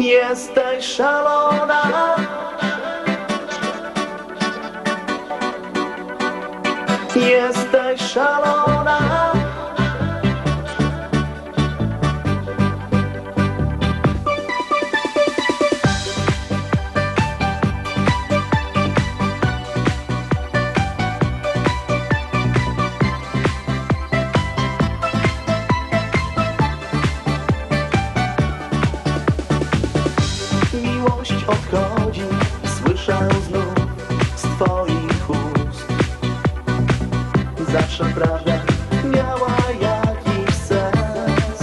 Jesteś szalona. Jesteś szalona. Miłość odchodzi, słyszę znów z twoich ust. Zawsze prawda miała jakiś sens.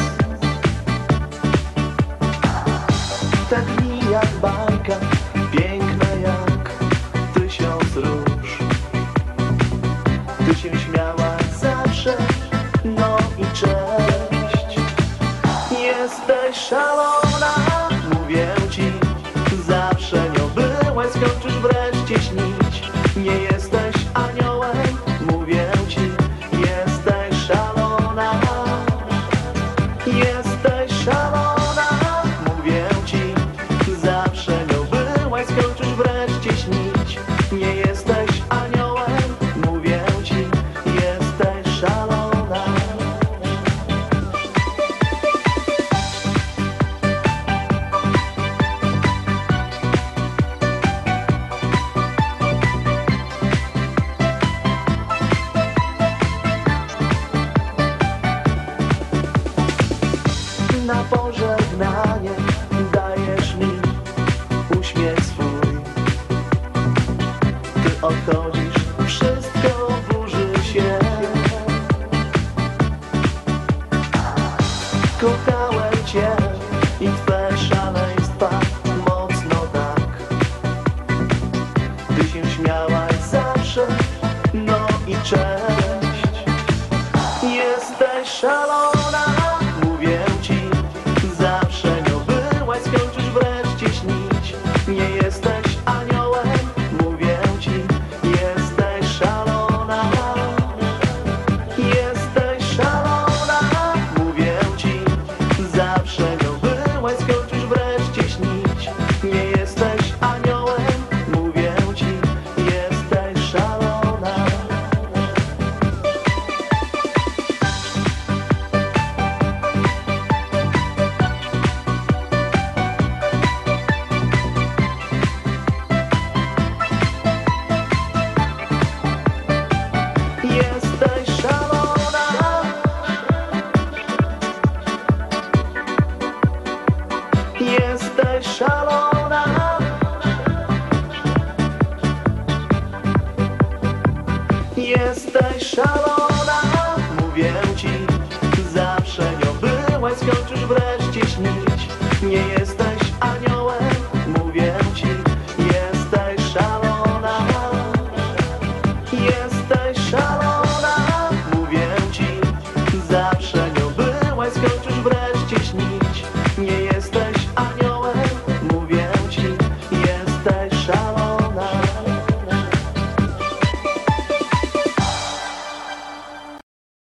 Te dni jak bajka, piękne jak 1000 róż. Ty się śmiałaś zawsze, no i cześć. Jesteś szalona, mówię ci. Zawsze nią byłeś, skończysz wreszcie śnić. Nie jesteś aniołem, mówię ci. Jesteś szalona. Jesteś szalona, mówię ci. Zawsze nią byłeś, skończysz wreszcie śnić. Nie jesteś aniołem, mówię ci. Jesteś szalona. Na pożegnanie dajesz mi uśmiech swój. Ty odchodzisz, wszystko burzy się. Kochałem cię i twe szaleństwa mocno tak. Ty się śmiałaś zawsze, no i cześć. Jesteś szalona, mówię ci. Zawsze nią byłaś, skończysz wreszcie śnić. Nie jesteś aniołem, mówię ci. Jesteś szalona. Jesteś szalona, mówię ci. Zawsze nią byłaś, skończysz wreszcie śnić. Nie jesteś aniołem, mówię ci. Jesteś szalona. Jesteś szalona. Jesteś szalona. Jesteś szalona.